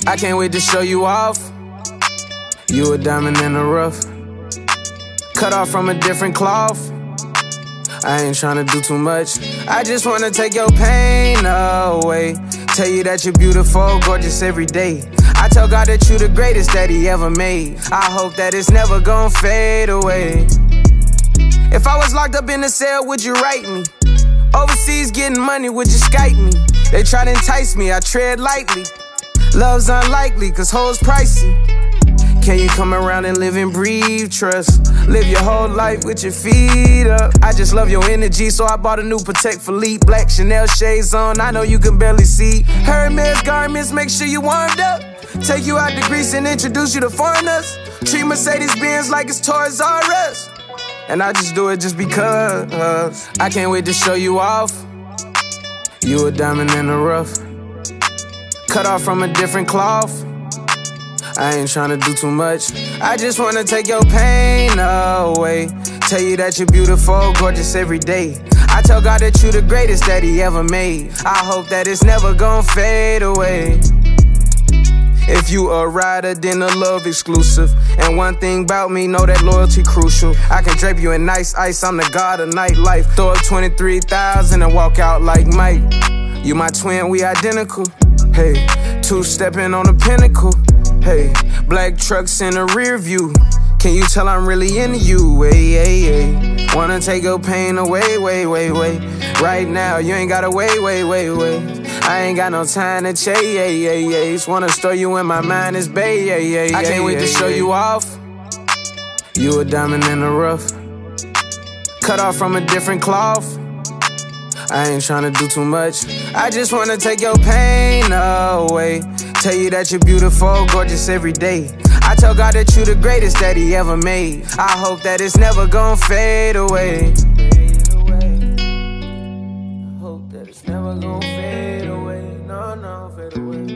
I can't wait to show you off. You a diamond in the rough, cut off from a different cloth. I ain't tryna do too much, I just wanna take your pain away. Tell you that you're beautiful, gorgeous every day. I tell God that you the greatest that he ever made. I hope that it's never gon' fade away. If I was locked up in a cell, would you write me? Overseas getting money, would you Skype me? They try to entice me, I tread lightly. Love's unlikely, cause hoes pricey. Can you come around and live and breathe trust? Live your whole life with your feet up. I just love your energy, so I bought a new Patek Philippe. Black Chanel shades on, I know you can barely see. Hermes garments, make sure you warmed up. Take you out to Greece and introduce you to foreigners. Treat Mercedes-Benz like it's Toys R Us. And I just do it just because. I can't wait to show you off. You a diamond in the rough, cut off from a different cloth. I ain't tryna do too much, I just wanna take your pain away. Tell you that you're beautiful, gorgeous every day. I tell God that you the greatest that he ever made. I hope that it's never gon' fade away. If you a rider, then a love exclusive. And one thing about me, know that loyalty crucial. I can drape you in nice ice, I'm the god of nightlife. Throw up 23,000 and walk out like Mike. You my twin, we identical. Hey, two-stepping on the pinnacle. Hey, black trucks in the rear view. Can you tell I'm really into you? Hey, hey, hey. Wanna take your pain away, wait. Right now, you ain't gotta wait. I ain't got no time to chase. Wanna store you in my mind, it's bae. I can't wait to show you off. You a diamond in the rough, cut off from a different cloth. I ain't tryna do too much, I just wanna take your pain away. Tell you that you're beautiful, gorgeous every day. I tell God that you the greatest that he ever made. I hope that it's never gon' fade away. I hope that it's never gon' fade away. No, fade away.